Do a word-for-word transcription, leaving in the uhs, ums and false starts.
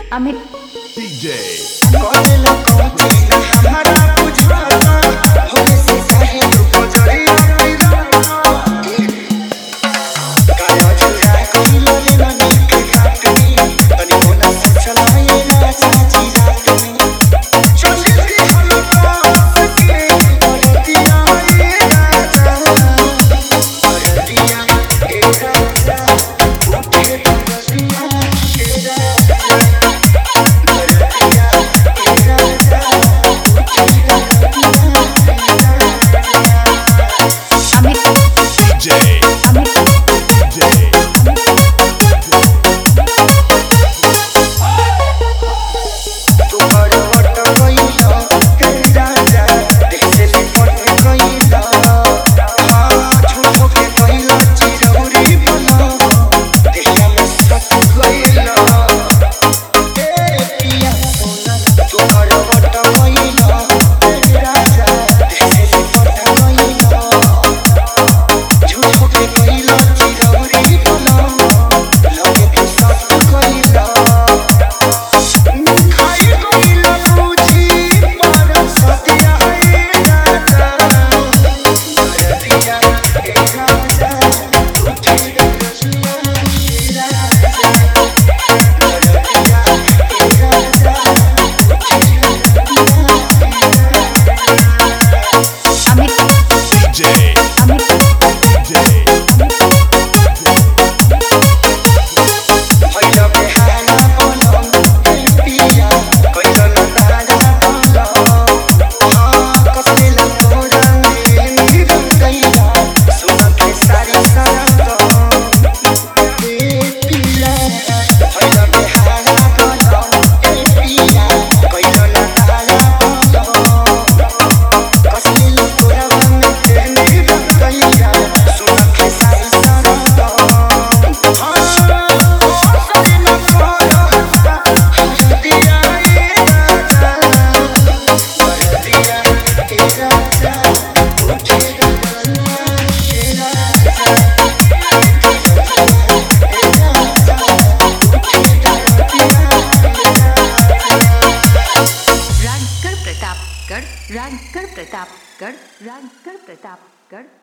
Amit DJ करेला कौची हमारा बुझाता होने से चाहे तू गुजरिया तेरा काया चुरा कोई लोले ना नीके घाट में तनी होना से चलाएगा चाची रात में चंगे की हलवा सके दिया ये राजा दिया ए राजा उठे रसिया ए राजा राजगढ़ प्रतापगढ़ राजगढ़ प्रतापगढ़ राजगढ़ प्रतापगढ़